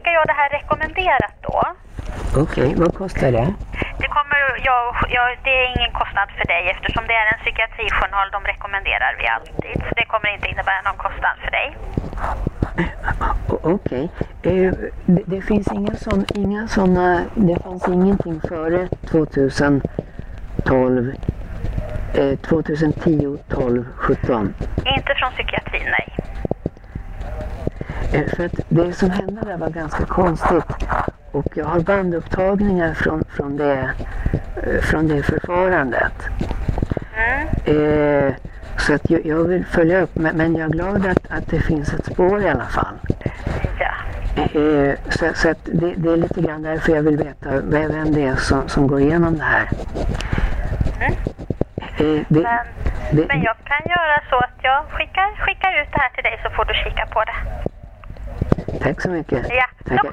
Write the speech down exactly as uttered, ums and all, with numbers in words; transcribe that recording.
skickar jag det här rekommenderat då. Okej, okay, vad kostar det? Det, kommer, jag, jag, det är ingen kostnad för dig eftersom det är en psykiatrijournal, de rekommenderar vi alltid. Så det kommer inte innebära någon kostnad för dig. Okej, okay. eh, det, det finns inga sån, inga såna, det fanns ingenting före tjugotolv, eh, tjugotio, tolv, sjutton? Inte från psykiatrin, nej. Eh, för att det som hände där var ganska konstigt. Och jag har bandupptagningar från, från, det, från det förfarandet. Mm. Eh, så att jag, jag vill följa upp, men, men jag är glad att, att det finns ett spår i alla fall. Ja. Eh, så så att det, det är lite grann därför jag vill veta vem det är som, som går igenom det här. Mm. Eh, det, men, det, men jag kan göra så att jag skickar, skickar ut det här till dig så får du kika på det. Tack så mycket. Ja. Tack.